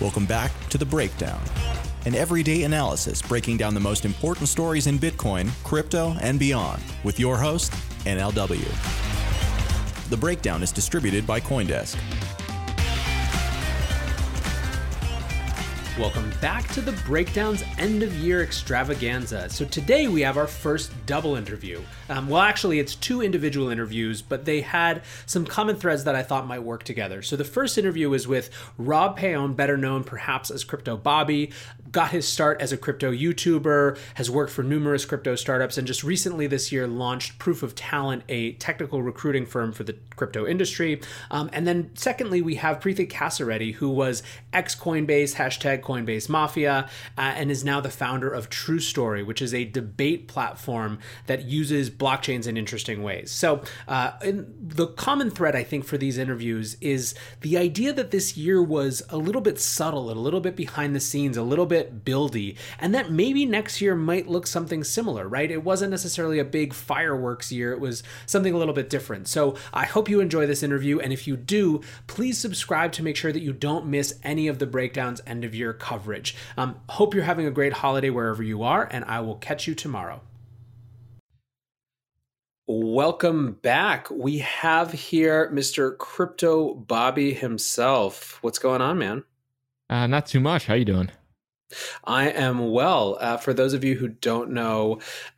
Welcome back to The Breakdown, an everyday analysis breaking down the most important stories in Bitcoin, crypto, and beyond, with your host, NLW. The Breakdown is distributed by CoinDesk. Welcome back to the Breakdown's end of year extravaganza. So today we have our first double interview. Actually it's two individual interviews, but they had some common threads that I thought might work together. So the first interview was with Rob Payon, better known perhaps as Crypto Bobby, got his start as a crypto YouTuber, has worked for numerous crypto startups, and just recently this year launched Proof of Talent, a technical recruiting firm for the crypto industry. And then secondly, we have Preethi Kasareddy, who was ex-Coinbase, #Coinbase Mafia, and is now the founder of True Story, which is a debate platform that uses blockchains in interesting ways. So the common thread, I think, for these interviews is the idea that this year was a little bit subtle, a little bit behind the scenes, a little bit buildy, and that maybe next year might look something similar, right? It wasn't necessarily a big fireworks year. It was something a little bit different. So I hope you enjoy this interview, and if you do, please subscribe to make sure that you don't miss any of the Breakdown's end of year coverage. Hope you're having a great holiday wherever you are, and I will catch you tomorrow. Welcome back. We have here Mr. Crypto Bobby himself. What's going on, man? Not too much. How you doing? I am well. For those of you who don't know,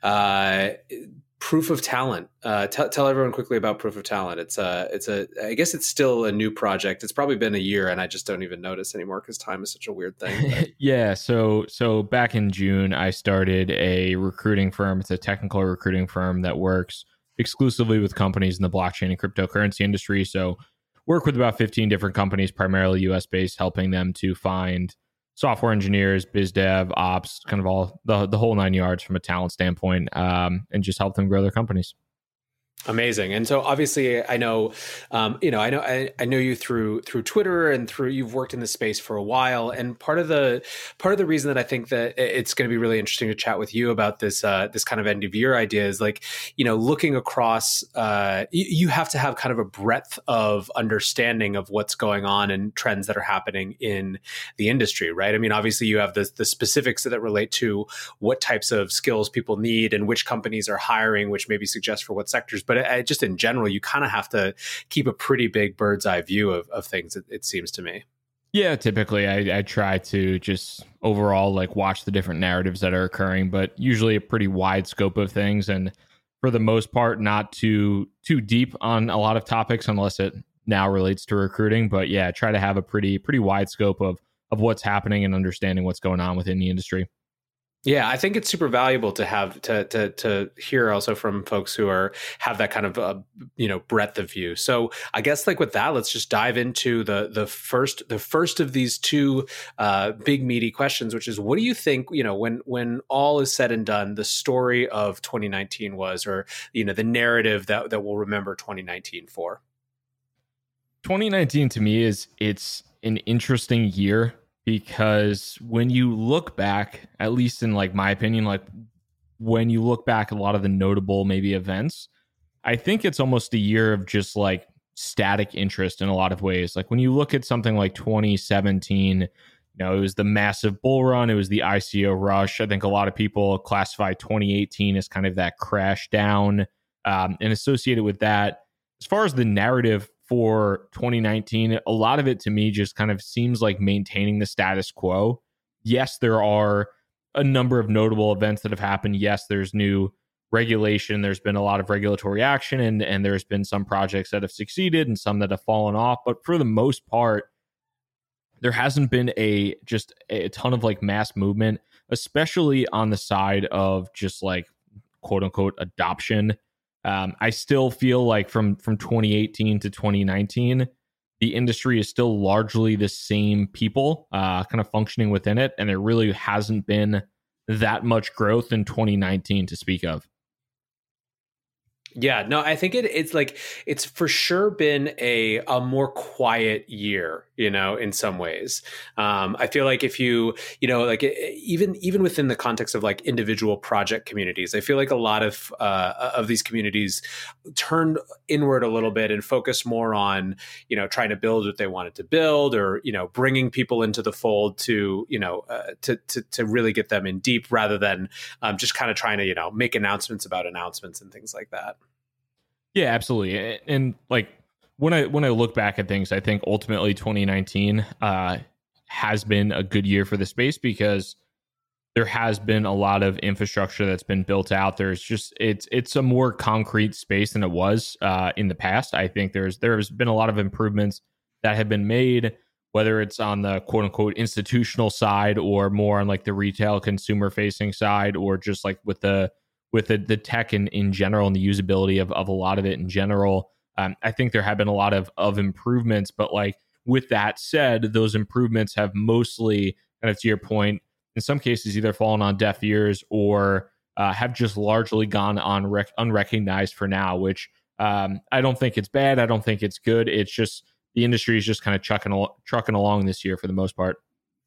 Proof of Talent. Tell everyone quickly about Proof of Talent. I guess it's still a new project. It's probably been a year, and I just don't even notice anymore because time is such a weird thing. Yeah. So back in June, I started a recruiting firm. It's a technical recruiting firm that works exclusively with companies in the blockchain and cryptocurrency industry. So work with about 15 different companies, primarily US based, helping them to find software engineers, biz dev, ops, kind of all the whole 9 yards from a talent standpoint, and just help them grow their companies. Amazing. And so obviously I know, I know you through Twitter and you've worked in this space for a while. And part of the reason that I think that it's going to be really interesting to chat with you about this kind of end of year idea is looking across, you have to have kind of a breadth of understanding of what's going on and trends that are happening in the industry, right? I mean, obviously you have the specifics that relate to what types of skills people need and which companies are hiring, which maybe suggest for what sectors. But just in general, you kind of have to keep a pretty big bird's eye view of things, it seems to me. Yeah, typically I try to just overall watch the different narratives that are occurring, but usually a pretty wide scope of things. And for the most part, not too deep on a lot of topics unless it now relates to recruiting. But yeah, try to have a pretty wide scope of what's happening and understanding what's going on within the industry. Yeah, I think it's super valuable to have to hear also from folks who have that kind of breadth of view. So I guess with that, let's just dive into the first of these two big meaty questions, which is, what do you think when all is said and done, the story of 2019 was, or the narrative that we'll remember 2019 for? 2019 to me it's an interesting year. Because when you look back, at least in my opinion, when you look back at a lot of the notable maybe events, I think it's almost a year of just static interest in a lot of ways. When you look at something like 2017, it was the massive bull run, it was the ICO rush. I think a lot of people classify 2018 as kind of that crash down, and associated with that. As far as the narrative for 2019, a lot of it to me just kind of seems like maintaining the status quo. Yes, there are a number of notable events that have happened. Yes, there's new regulation. There's been a lot of regulatory action, and there's been some projects that have succeeded and some that have fallen off. But for the most part, there hasn't been a ton of mass movement, especially on the side of just quote unquote adoption. I still feel from 2018 to 2019, the industry is still largely the same people kind of functioning within it. And there really hasn't been that much growth in 2019 to speak of. Yeah, no, I think it's like it's for sure been a more quiet year, in some ways. I feel like if like even within the context of like individual project communities, I feel like a lot of these communities turned inward a little bit and focus more on trying to build what they wanted to build, or bringing people into the fold to to really get them in deep, rather than just kind of trying to make announcements about announcements and things like that. Yeah, absolutely. And like when I look back at things, I think ultimately 2019 has been a good year for the space, because there has been a lot of infrastructure that's been built out. There's just it's a more concrete space than it was in the past. I think there's been a lot of improvements that have been made, whether it's on the quote unquote institutional side, or more on like the retail consumer facing side, or just like with the tech in general, and the usability of a lot of it in general. I think there have been a lot of improvements, but like with that said, those improvements have mostly, kind of to your point, in some cases either fallen on deaf ears, or have just largely gone on unrecognized for now, which I don't think it's bad. I don't think it's good. It's just the industry is just kind of trucking along this year for the most part.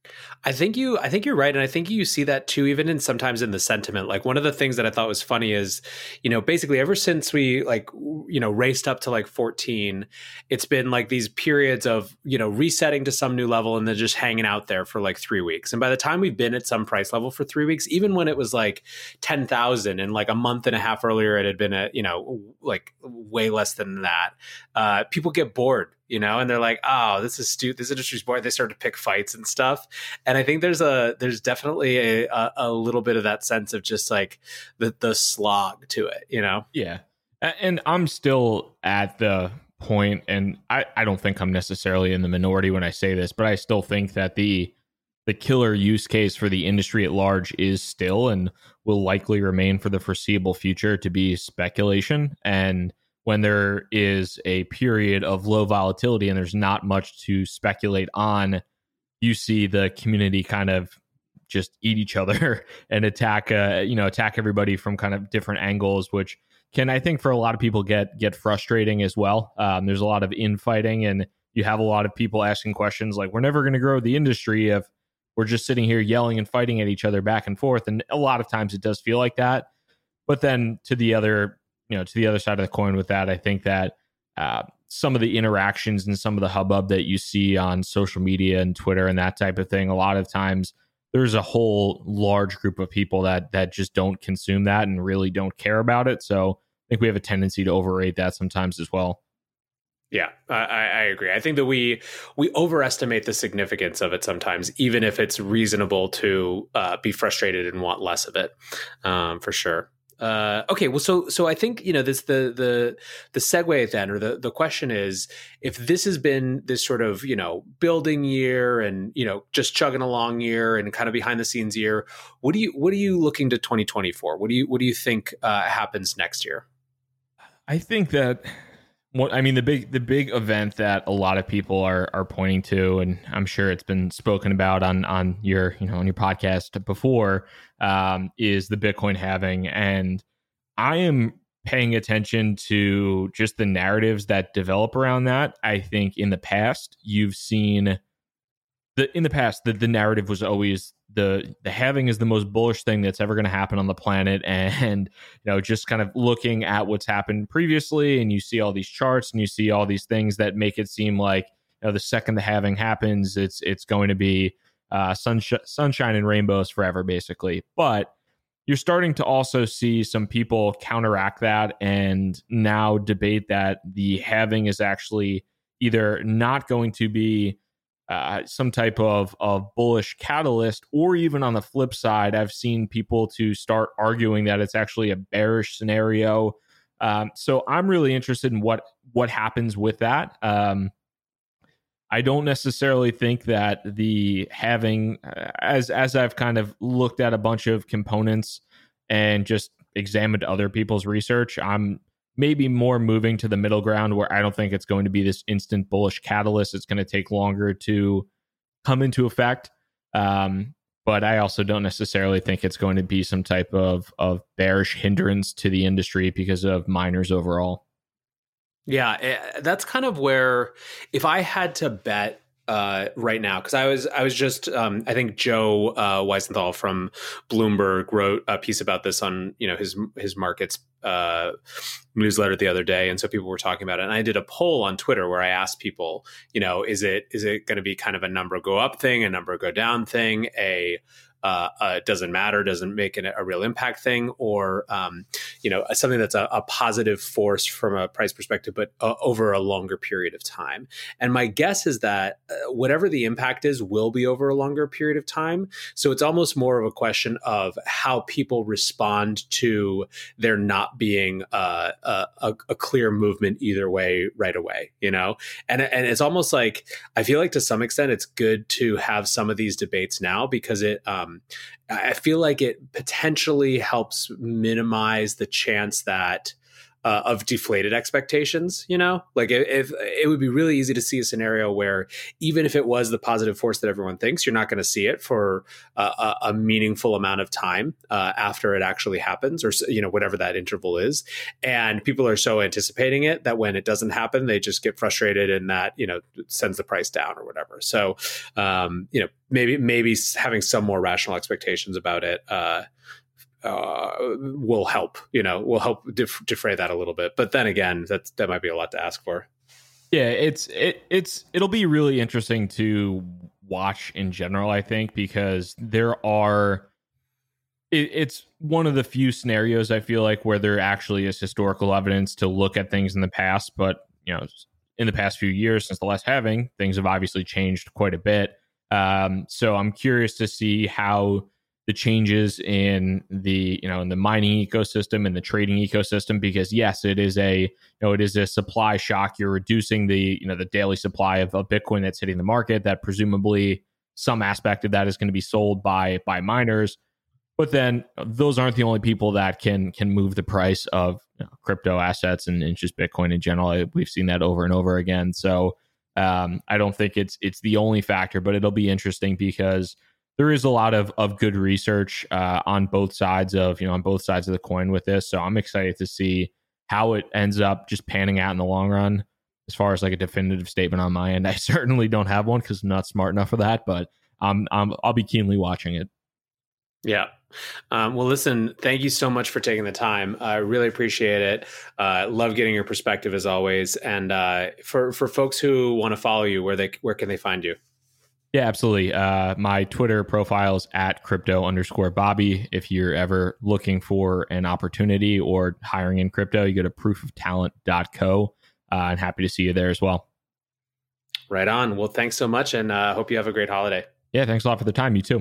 I think you're right, and I think you see that too, even sometimes in the sentiment. Like one of the things that I thought was funny is, basically ever since we raced up to like 14, it's been like these periods of resetting to some new level and then just hanging out there for like 3 weeks. And by the time we've been at some price level for 3 weeks, even when it was like 10,000 and like a month and a half earlier it had been at like way less than that, people get bored. And they're like, oh, this is stupid. This industry's boring. They start to pick fights and stuff. And I think there's definitely a little bit of that sense of just like the slog to it, Yeah. And I'm still at the point, and I don't think I'm necessarily in the minority when I say this, but I still think that the killer use case for the industry at large is still, and will likely remain for the foreseeable future, to be speculation. And when there is a period of low volatility and there's not much to speculate on, you see the community kind of just eat each other and attack everybody from kind of different angles, which can, I think, for a lot of people get frustrating as well. There's a lot of infighting, and you have a lot of people asking questions like, we're never going to grow the industry if we're just sitting here yelling and fighting at each other back and forth. And a lot of times it does feel like that. But then to the other side of the coin with that, I think that some of the interactions and some of the hubbub that you see on social media and Twitter and that type of thing, a lot of times there's a whole large group of people that just don't consume that and really don't care about it. So I think we have a tendency to overrate that sometimes as well. Yeah, I agree. I think that we overestimate the significance of it sometimes, even if it's reasonable to be frustrated and want less of it, for sure. Okay, well, so I think this the segue then, or the question is, if this has been this sort of building year and just chugging along year and kind of behind the scenes year, what are you looking to 2024? What do you think happens next year? I think that the big event that a lot of people are pointing to, and I'm sure it's been spoken about on your on your podcast before, is the Bitcoin halving. And I am paying attention to just the narratives that develop around that. I think in the past you've seen the narrative was always the halving is the most bullish thing that's ever going to happen on the planet. And just kind of looking at what's happened previously, and you see all these charts and you see all these things that make it seem like the second the halving happens, it's going to be sunshine and rainbows forever, basically. But you're starting to also see some people counteract that and now debate that the halving is actually either not going to be some type of bullish catalyst, or even on the flip side, I've seen people to start arguing that it's actually a bearish scenario. So I'm really interested in what happens with that. I don't necessarily think that the halving, as I've kind of looked at a bunch of components and just examined other people's research, I'm maybe more moving to the middle ground, where I don't think it's going to be this instant bullish catalyst. It's going to take longer to come into effect. But but I also don't necessarily think it's going to be some type of bearish hindrance to the industry because of miners overall. Yeah, that's kind of where, if I had to bet right now, because I was just I think Joe Weisenthal from Bloomberg wrote a piece about this on his markets newsletter the other day, and so people were talking about it. And I did a poll on Twitter where I asked people, is it going to be kind of a number go up thing, a number go down thing, doesn't matter, doesn't make a real impact thing, or something that's a positive force from a price perspective, but over a longer period of time. And my guess is that whatever the impact is will be over a longer period of time. So it's almost more of a question of how people respond to there not being a clear movement either way right away, and it's almost like, I feel like to some extent it's good to have some of these debates now, because I feel like it potentially helps minimize the chance that of deflated expectations. Like if it would be really easy to see a scenario where even if it was the positive force that everyone thinks, you're not going to see it for a meaningful amount of time after it actually happens, or whatever that interval is. And people are so anticipating it that when it doesn't happen, they just get frustrated, and that it sends the price down or whatever. So maybe having some more rational expectations about it will help, defray that a little bit. But then again, that might be a lot to ask for. Yeah, it'll be really interesting to watch in general, I think, because it's one of the few scenarios I feel like where there actually is historical evidence to look at things in the past. But in the past few years since the last halving, things have obviously changed quite a bit. So I'm curious to see how the changes in the in the mining ecosystem and the trading ecosystem, because yes, it is a supply shock. You're reducing the daily supply of Bitcoin that's hitting the market, that presumably some aspect of that is going to be sold by miners. But then those aren't the only people that can move the price of crypto assets and just Bitcoin in general. We've seen that over and over again. So I don't think it's the only factor, but it'll be interesting because there is a lot of good research on both sides of the coin with this. So I'm excited to see how it ends up just panning out in the long run. As far as like a definitive statement on my end, I certainly don't have one because I'm not smart enough for that, but I'll be keenly watching it. Yeah. Well, listen, thank you so much for taking the time. I really appreciate it. Love getting your perspective as always. And for folks who want to follow you, where can they find you? Yeah, absolutely. My Twitter profile is @crypto_Bobby. If you're ever looking for an opportunity or hiring in crypto, you go to proofoftalent.co. I'm happy to see you there as well. Right on. Well, thanks so much, and hope you have a great holiday. Yeah, thanks a lot for the time. You too.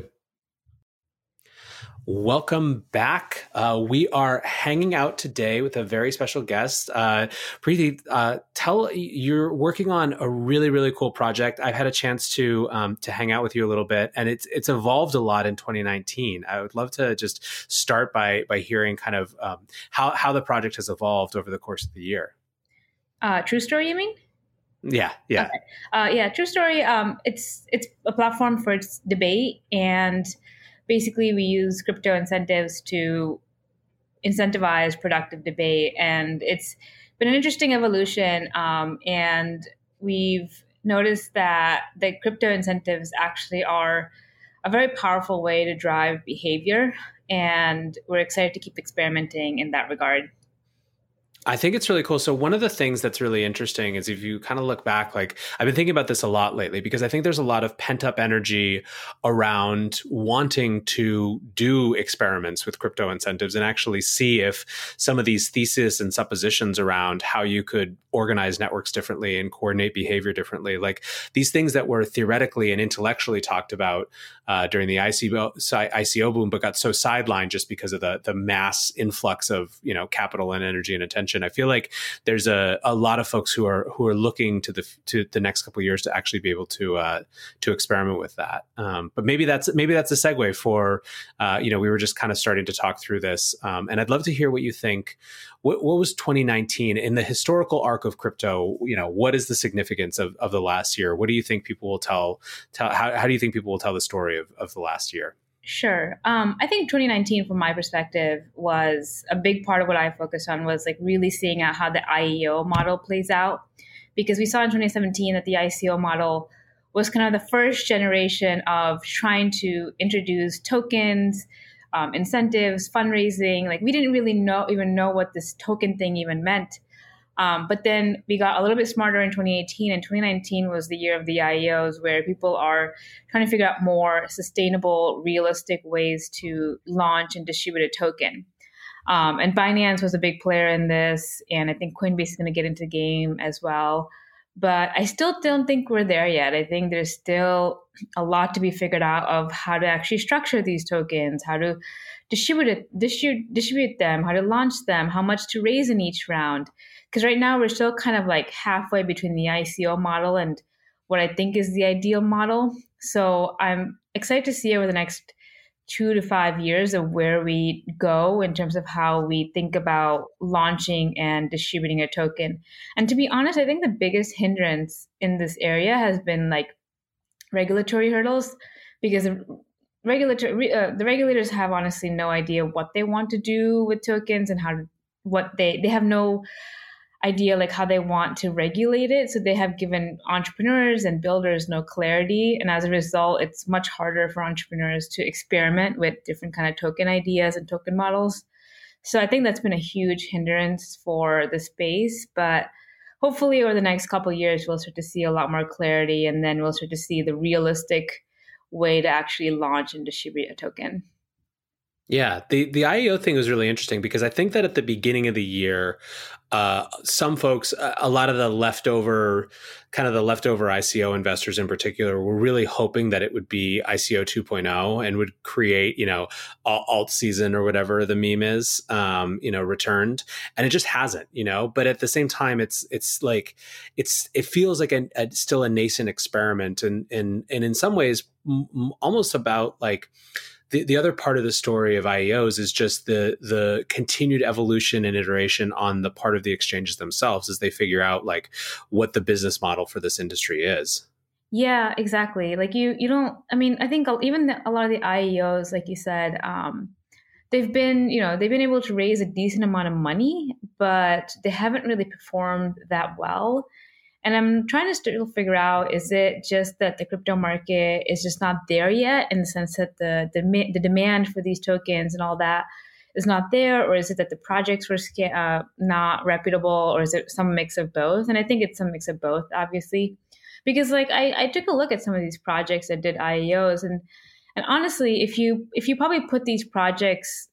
Welcome back. We are hanging out today with a very special guest. Preeti, you're working on a really, really cool project. I've had a chance to hang out with you a little bit, and it's evolved a lot in 2019. I would love to just start by hearing kind of how the project has evolved over the course of the year. True Story, you mean? Yeah. Okay. True Story. It's a platform for debate, and basically, we use crypto incentives to incentivize productive debate, and it's been an interesting evolution. And we've noticed that the crypto incentives actually are a very powerful way to drive behavior, and we're excited to keep experimenting in that regard. I think it's really cool. So one of the things that's really interesting is if you kind of look back, like I've been thinking about this a lot lately, because I think there's a lot of pent up energy around wanting to do experiments with crypto incentives and actually see if some of these theses and suppositions around how you could organize networks differently and coordinate behavior differently, like these things that were theoretically and intellectually talked about during the ICO boom, but got so sidelined just because of the mass influx of capital and energy and attention. I feel like there's a lot of folks who are looking to the next couple of years to actually be able to experiment with that. But maybe that's a segue for we were just kind of starting to talk through this, and I'd love to hear what you think. What was 2019 in the historical arc of crypto? What is the significance of the last year? What do you think people will tell? How do you think people will tell the story of the last year? Sure. I think 2019, from my perspective, was a big part of what I focused on was like really seeing out how the IEO model plays out, because we saw in 2017 that the ICO model was kind of the first generation of trying to introduce tokens, incentives, fundraising. Like we didn't really even know what this token thing even meant. But then we got a little bit smarter in 2018, and 2019 was the year of the IEOs, where people are trying to figure out more sustainable, realistic ways to launch and distribute a token. And Binance was a big player in this, and I think Coinbase is going to get into the game as well. But I still don't think we're there yet. I think there's still a lot to be figured out of how to actually structure these tokens, how to distribute them, how to launch them, how much to raise in each round. Because right now we're still kind of like halfway between the ICO model and what I think is the ideal model. So I'm excited to see over the next 2 to 5 years of where we go in terms of how we think about launching and distributing a token. And to be honest, I think the biggest hindrance in this area has been like regulatory hurdles, because the regulators have honestly no idea what they want to do with tokens and they have no idea like how they want to regulate it. So they have given entrepreneurs and builders no clarity. And as a result, it's much harder for entrepreneurs to experiment with different kind of token ideas and token models. So I think that's been a huge hindrance for the space. But hopefully over the next couple of years, we'll start to see a lot more clarity, and then we'll start to see the realistic way to actually launch and distribute a token. Yeah, the IEO thing was really interesting because I think that at the beginning of the year, some folks, a lot of the leftover ICO investors in particular, were really hoping that it would be ICO 2.0 and would create, alt season or whatever the meme is, returned, and it just hasn't, But at the same time, it feels like still a nascent experiment, and in some ways, almost about like. The other part of the story of IEOs is just the continued evolution and iteration on the part of the exchanges themselves as they figure out like what the business model for this industry is. Yeah, exactly. Like you don't, I mean, I think even a lot of the IEOs, like you said, they've been able to raise a decent amount of money, but they haven't really performed that well. And I'm trying to still figure out, is it just that the crypto market is just not there yet, in the sense that the demand for these tokens and all that is not there? Or is it that the projects were not reputable? Or is it some mix of both? And I think it's some mix of both, obviously. Because like I took a look at some of these projects that did IEOs. And honestly, if you probably put these projects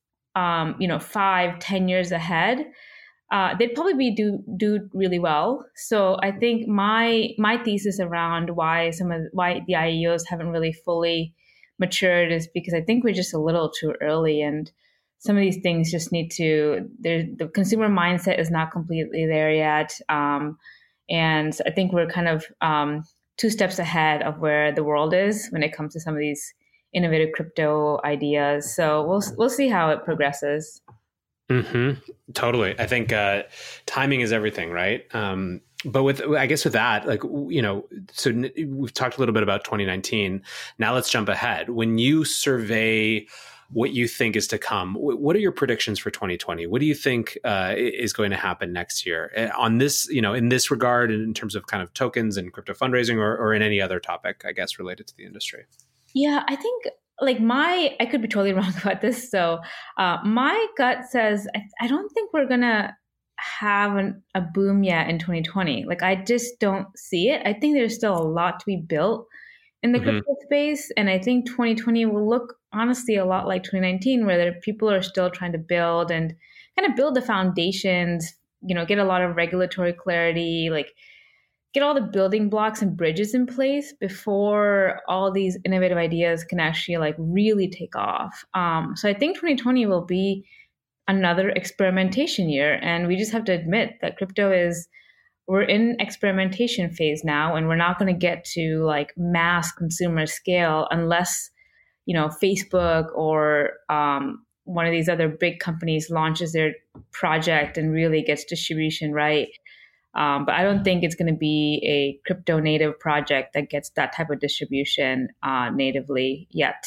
5-10 years ahead, they'd probably do really well. So I think my thesis around why the IEOs haven't really fully matured is because I think we're just a little too early, and some of these things just need to. The consumer mindset is not completely there yet, and I think we're kind of 2 steps ahead of where the world is when it comes to some of these innovative crypto ideas. So we'll see how it progresses. Mm-hmm. Totally. I think timing is everything, right? But with that, like, so we've talked a little bit about 2019. Now let's jump ahead. When you survey what you think is to come, what are your predictions for 2020? What do you think is going to happen next year on this, in this regard, in terms of kind of tokens and crypto fundraising, or in any other topic, I guess, related to the industry? Yeah, I think I could be totally wrong about this. So my gut says, I don't think we're going to have a boom yet in 2020. Like, I just don't see it. I think there's still a lot to be built in the crypto space. And I think 2020 will look honestly a lot like 2019, where people are still trying to build and kind of build the foundations, get a lot of regulatory clarity, like get all the building blocks and bridges in place before all these innovative ideas can actually like really take off. So I think 2020 will be another experimentation year. And we just have to admit that we're in experimentation phase now, and we're not going to get to like mass consumer scale unless, Facebook or one of these other big companies launches their project and really gets distribution right. But I don't think it's going to be a crypto native project that gets that type of distribution natively yet.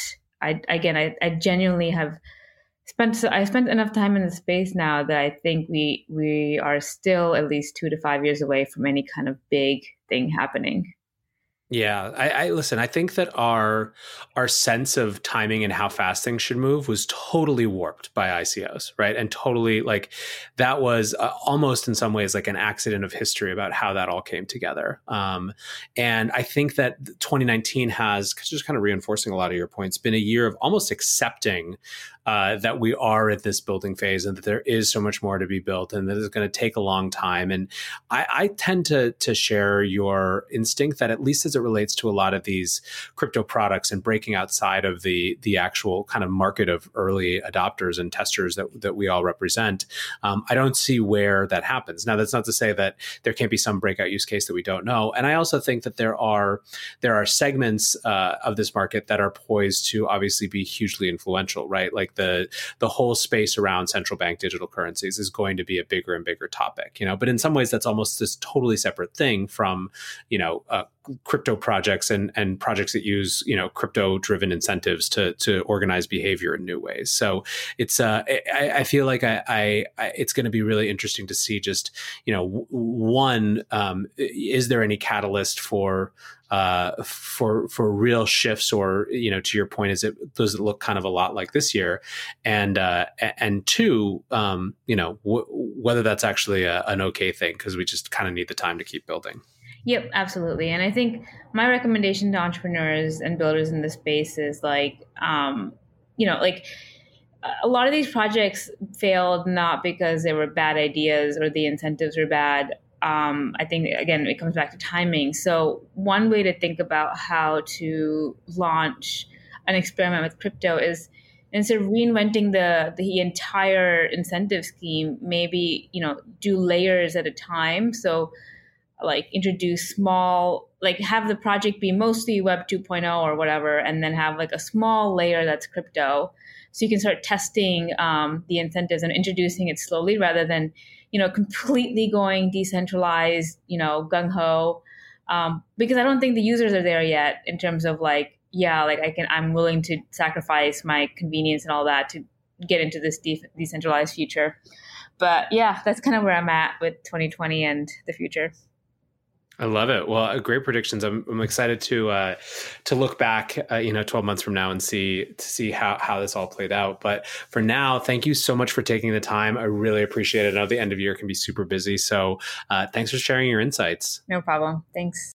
I genuinely have I spent enough time in the space now that I think we are still at least 2 to 5 years away from any kind of big thing happening. Yeah, I listen. I think that our sense of timing and how fast things should move was totally warped by ICOs, right? And totally like that was almost in some ways like an accident of history about how that all came together. And I think that 2019 has, just kind of reinforcing a lot of your points, been a year of almost accepting that we are at this building phase and that there is so much more to be built and that it's going to take a long time. And I tend to share your instinct that at least as it relates to a lot of these crypto products and breaking outside of the actual kind of market of early adopters and testers that we all represent, I don't see where that happens. Now, that's not to say that there can't be some breakout use case that we don't know. And I also think that there are segments of this market that are poised to obviously be hugely influential, right? Like the whole space around central bank digital currencies is going to be a bigger and bigger topic, but in some ways that's almost this totally separate thing from, crypto projects and projects that use, crypto driven incentives to organize behavior in new ways. So it's, I feel like it's going to be really interesting to see just, one, is there any catalyst for real shifts, or to your point, does it look kind of a lot like this year, and two, whether that's actually an okay thing, because we just kind of need the time to keep building. Yep, absolutely. And I think my recommendation to entrepreneurs and builders in this space is like a lot of these projects failed not because they were bad ideas or the incentives were bad. I think, again, it comes back to timing. So one way to think about how to launch an experiment with crypto is, instead of reinventing the entire incentive scheme, maybe, do layers at a time. So like introduce small, like have the project be mostly Web 2.0 or whatever, and then have like a small layer that's crypto. So you can start testing the incentives and introducing it slowly rather than, completely going decentralized, gung-ho. Because I don't think the users are there yet in terms of like, I'm willing to sacrifice my convenience and all that to get into this decentralized future. But yeah, that's kind of where I'm at with 2020 and the future. I love it. Well, great predictions. I'm excited to look back, 12 months from now and see how this all played out. But for now, thank you so much for taking the time. I really appreciate it. I know the end of year can be super busy. So thanks for sharing your insights. No problem. Thanks.